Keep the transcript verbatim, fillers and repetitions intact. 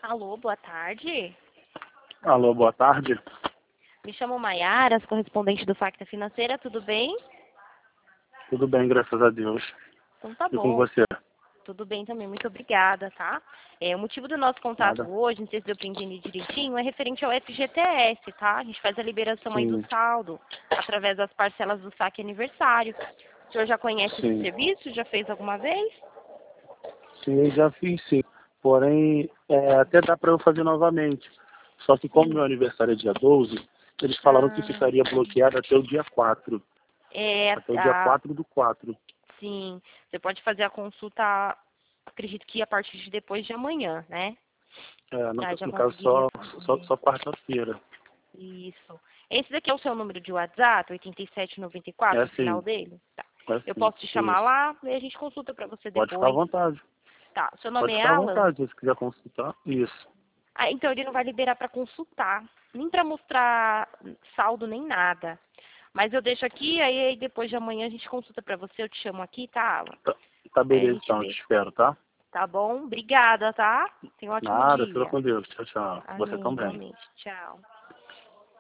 Alô, boa tarde. Alô, boa tarde. Me chamo Maiara, correspondente do Facta Financeira, tudo bem? Tudo bem, graças a Deus. Então tá E com bom. você? Tudo bem também, muito obrigada, tá? É, o motivo do nosso contato Nada? hoje, não sei se deu para entender direitinho, é referente ao F G T S, tá? A gente faz a liberação aí do Sim, saldo, através das parcelas do saque aniversário. O senhor já conhece esse sim. serviço? Já fez alguma vez? Sim, já fiz sim. Porém, é, até dá para eu fazer novamente. Só que como meu Sim. aniversário é dia doze, eles falaram que Ah, ficaria bloqueado até o dia quatro. é, Até o dia a, quatro do quatro. sim, você pode fazer a consulta, acredito que a partir de depois de amanhã, né? É, no, Tá, já no caso, conseguiria só, só, fazer. só quarta-feira. Isso. Esse daqui é o seu número de WhatsApp, oito sete nove quatro, É o final sim, dele? Tá. é Eu sim. posso te chamar Isso. lá e a gente consulta pra você Pode ficar à depois. vontade. Tá. Seu nome Pode é ficar à Alan? vontade, se quiser consultar. Isso. Ah, então ele não vai liberar pra consultar. Nem pra mostrar saldo, nem nada. Mas eu deixo aqui, aí depois de amanhã a gente consulta pra você, eu te chamo aqui, tá, Alan? Tá, tá Aí a beleza gente então, eu vê. te espero, tá? Tá bom? Obrigada, tá? Tenha um ótimo Nada, fica dia. com Deus. Tchau, tchau. Você Amém, também. igualmente. Tchau.